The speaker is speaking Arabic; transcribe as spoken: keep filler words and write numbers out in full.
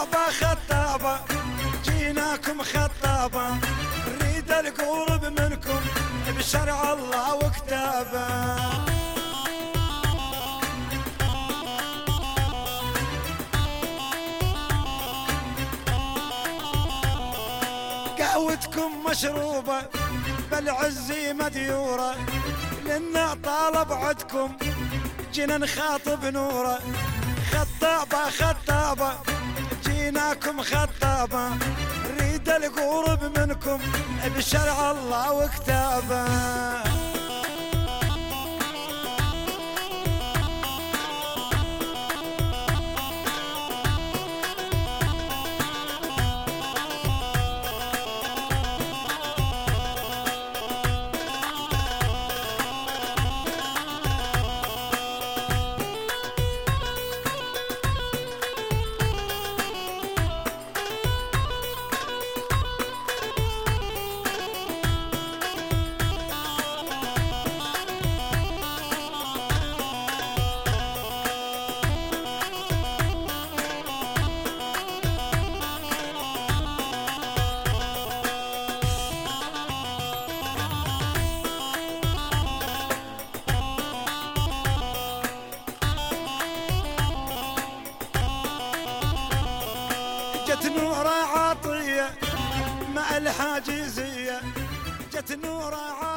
خطابة خطابة جيناكم خطابة، نريد القرب منكم بشرع الله وكتابه. قهوتكم مشروبة بالعز مديورة، لنا طالب عدكم جينا نخاطب نوره. خطابة خطابة جيناكم خطابة، نريد القرب منكم بشرع الله وكتابه. جت نورة عاطية مع الحاجزية، جت نورة عاطية